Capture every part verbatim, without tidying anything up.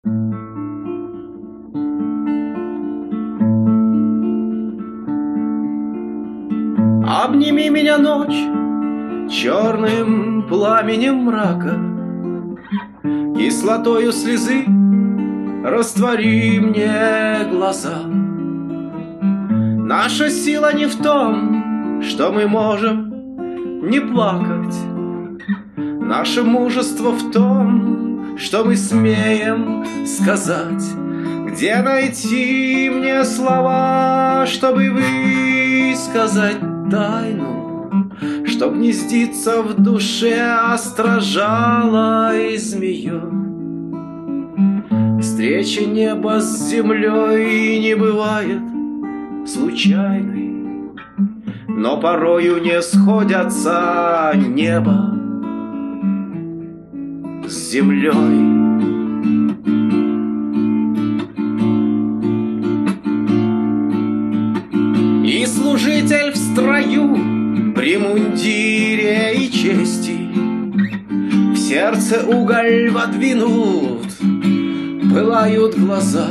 Обними меня, ночь, черным пламенем мрака, кислотою слезы раствори мне глаза. Наша сила не в том, что мы можем не плакать. Наше мужество в том, что мы смеем сказать. Где найти мне слова, чтобы высказать тайну, чтоб гнездиться в душе острожалой змеей? Встреча неба с землей не бывает случайной, но порою не сходятся небо с землей. И служитель в строю, при мундире и чести, в сердце уголь водвинут, пылают глаза,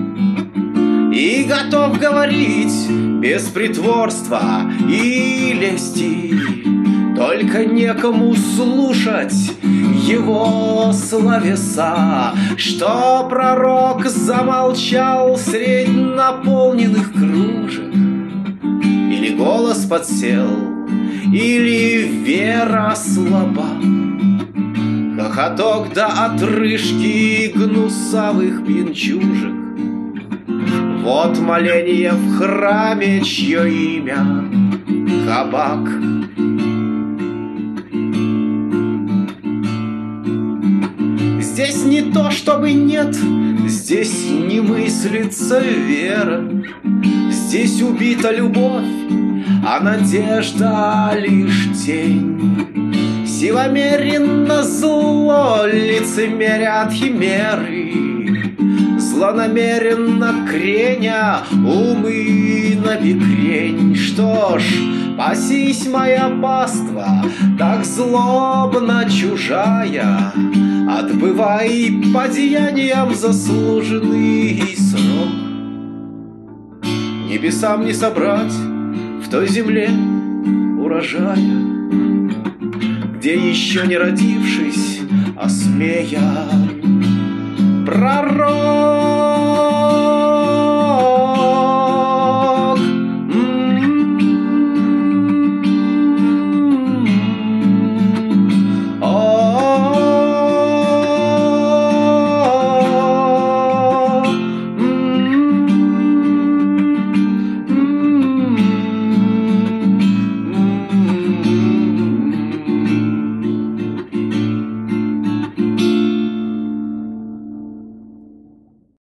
и готов говорить без притворства и лести, только некому слушать его словеса. Что пророк замолчал средь наполненных кружек, или голос подсел, или вера слаба, хохоток до отрыжки гнусавых пьянчужек. Вот моление в храме, чье имя кабак. Здесь не то, чтобы нет, здесь не мыслится вера. Здесь убита любовь, а надежда лишь тень. Силомеренно зло лицемерят химеры, злонамеренно креня умы на бекрень. Что ж, пасись, моя паства, так злобно чужая, отбывай по деяниям заслуженный срок. Небесам не собрать в той земле урожая, где еще не родившись, осмея пророк